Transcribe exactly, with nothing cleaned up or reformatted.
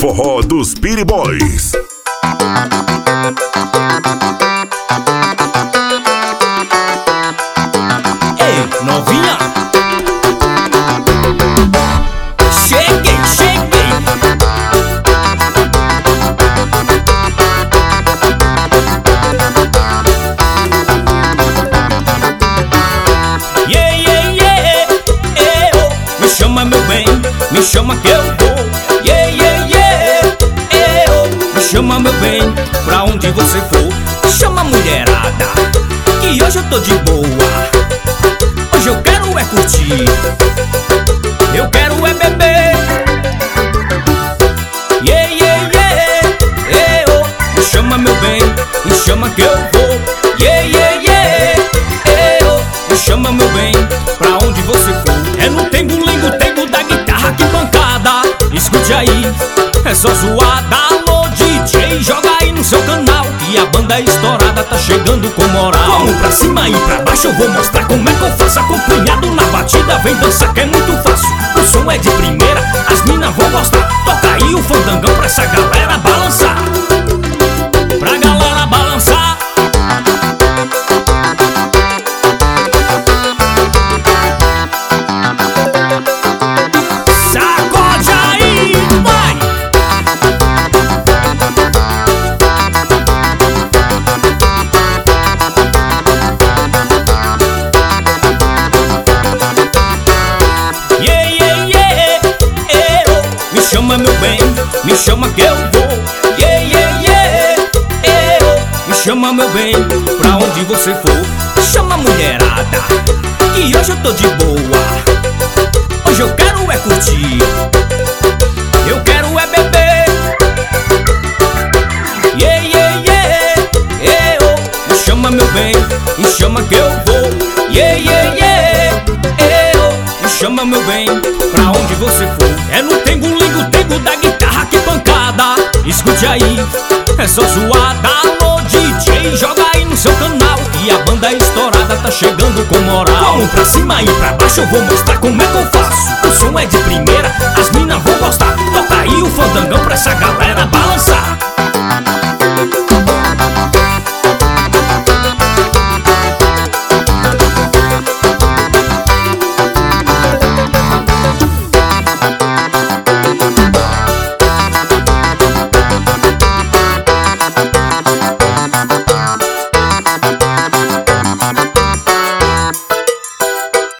forró dos Piri Boys. Ei, novinha, cheguei, cheguei. Yeah, yeah, yeah, eh, oh. Me chama, meu bem, me chama que eu vou. Yeah, yeah, yeah, eh, oh. Me chama, meu bem, pra onde você for. Chama a mulherada, que hoje eu tô de boa. Hoje eu quero é curtir, eu quero é beber. Yeah, yeah, yeah, eh, oh. Me chama, meu bem, me chama que eu vou. Yeah, yeah, yeah, eh, oh. Me chama, meu bem, pra onde você for. É no tengo-lengo, tengo da guitarra, que pancada. Escute aí, é só zoada. Alô D J, joga aí no seu canal, que a banda estourada tá chegando com moral. Vamos pra cima e pra baixo, eu vou mostrar como é que eu faço. Acompanhado na batida, vem dançar que é muito fácil. O som é de primeira, as minas vão gostar. Toca aí o fandangão pra essa galera balançar. Pra galera balançar. Sacode aí, vai! Yeah, yeah, yeah, eh, oh. Me chama, meu bem, me chama que eu vou. Yeah, yeah, yeah, eh, oh. Me chama, meu bem, pra onde você for. Chama a mulherada, que hoje eu tô de boa. Hoje eu quero é curtir, eu quero é beber. Yeah, yeah, yeah, eh, oh. Me chama, meu bem, me chama que eu vou. Yeah, yeah, yeah, eh, oh. Me chama, meu bem, pra onde você for. É no tengo-lengo, tengo da guitarra, que pancada. Escute aí, é só zoada. Alô D J, joga aí no seu canal, que a banda estourada tá chegando com moral. Vamos pra cima e pra baixo, eu vou mostrar como é que eu faço. O som é de primeira, as minas vão gostar. Toca aí o fandangão pra essa galera balançar.